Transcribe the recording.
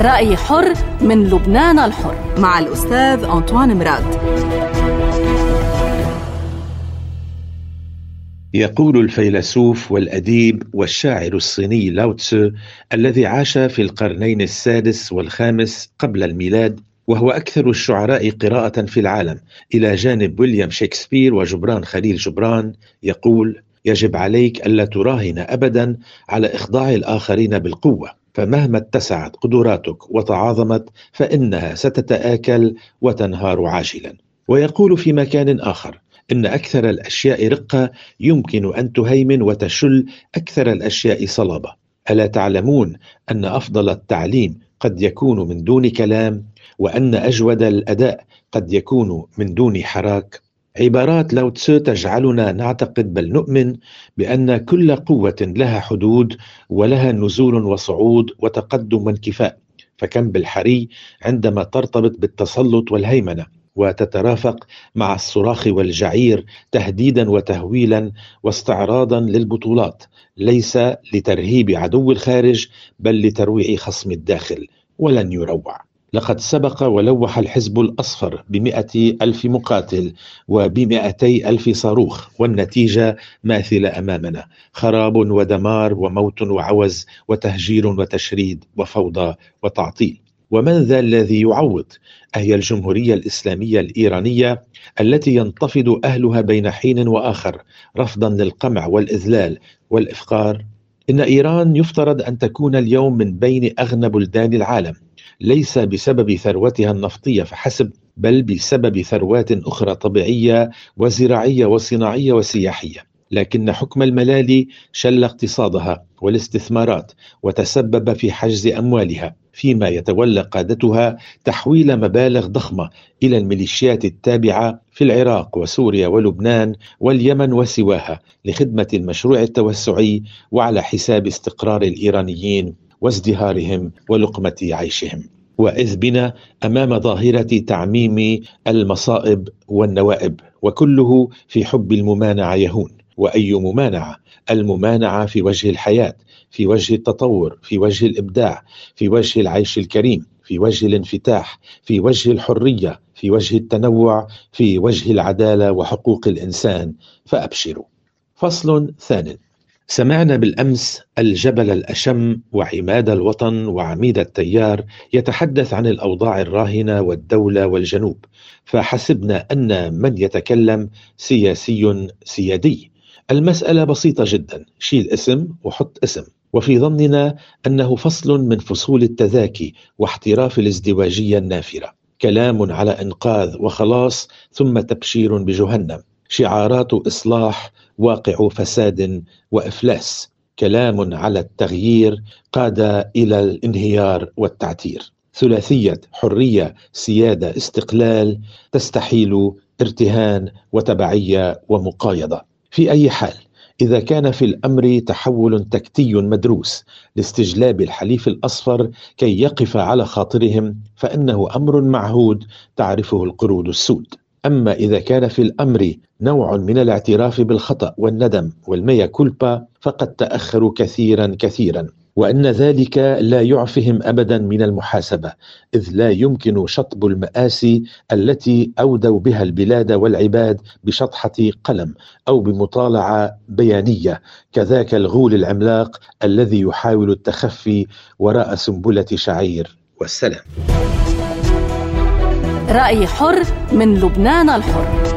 رأي حر من لبنان الحر مع الأستاذ أنطوان مراد. يقول الفيلسوف والأديب والشاعر الصيني لاو تسو الذي عاش في القرنين السادس والخامس قبل الميلاد، وهو أكثر الشعراء قراءة في العالم إلى جانب ويليام شكسبير وجبران خليل جبران، يقول: يجب عليك ألا تراهن أبدا على إخضاع الآخرين بالقوة، فمهما اتسعت قدراتك وتعاظمت فإنها ستتآكل وتنهار عاجلا. ويقول في مكان آخر: إن أكثر الأشياء رقة يمكن أن تهيمن وتشل أكثر الأشياء صلابة. ألا تعلمون أن أفضل التعليم قد يكون من دون كلام، وأن أجود الأداء قد يكون من دون حراك؟ عبارات لاو تسو تجعلنا نعتقد بل نؤمن بأن كل قوة لها حدود ولها نزول وصعود وتقدم وانكفاء، فكم بالحري عندما ترتبط بالتسلط والهيمنة وتترافق مع الصراخ والجعير تهديدا وتهويلا واستعراضا للبطولات، ليس لترهيب عدو الخارج بل لترويع خصم الداخل، ولن يروع. لقد سبق ولوح الحزب الأصفر ب100,000 مقاتل وب200,000 صاروخ، والنتيجة ماثلة أمامنا: خراب ودمار وموت وعوز وتهجير وتشريد وفوضى وتعطيل. ومن ذا الذي يعوض؟ أهي الجمهورية الإسلامية الإيرانية التي ينتفض أهلها بين حين وآخر رفضا للقمع والإذلال والإفقار. إن إيران يفترض أن تكون اليوم من بين أغنى بلدان العالم، ليس بسبب ثروتها النفطية فحسب، بل بسبب ثروات أخرى طبيعية وزراعية وصناعية وسياحية. لكن حكم الملالي شل اقتصادها والاستثمارات وتسبب في حجز أموالها، فيما يتولى قادتها تحويل مبالغ ضخمة إلى الميليشيات التابعة في العراق وسوريا ولبنان واليمن وسواها لخدمة المشروع التوسعي وعلى حساب استقرار الإيرانيين وازدهارهم ولقمة عيشهم. وإذ بنا أمام ظاهرة تعميم المصائب والنوائب، وكله في حب الممانعة يهون. وأي ممانعة؟ الممانعة في وجه الحياة، في وجه التطور، في وجه الإبداع، في وجه العيش الكريم، في وجه الانفتاح، في وجه الحرية، في وجه التنوع، في وجه العدالة وحقوق الإنسان. فأبشروا. فصل ثانٍ. سمعنا بالأمس الجبل الأشم وعماد الوطن وعميد التيار يتحدث عن الأوضاع الراهنة والدولة والجنوب، فحسبنا أن من يتكلم سياسي سيادي. المسألة بسيطة جدا: شيل اسم وحط اسم. وفي ظننا أنه فصل من فصول التذاكي واحتراف الازدواجية النافرة، كلام على إنقاذ وخلاص ثم تبشير بجهنم، شعارات إصلاح واقع فساد وإفلاس، كلام على التغيير قاد إلى الانهيار والتعتير، ثلاثية حرية سيادة استقلال تستحيل ارتهان وتبعية ومقايضة. في أي حال، إذا كان في الأمر تحول تكتي مدروس لاستجلاب الحليف الأصفر كي يقف على خاطرهم فإنه أمر معهود تعرفه القرود السود. أما إذا كان في الأمر نوع من الاعتراف بالخطأ والندم والميا كولبا فقد تأخروا كثيرا، وأن ذلك لا يعفهم أبدا من المحاسبة، إذ لا يمكن شطب المآسي التي أودوا بها البلاد والعباد بشطحة قلم أو بمطالعة بيانية، كذاك الغول العملاق الذي يحاول التخفي وراء سنبلة شعير. والسلام. رأي حر من لبنان الحر.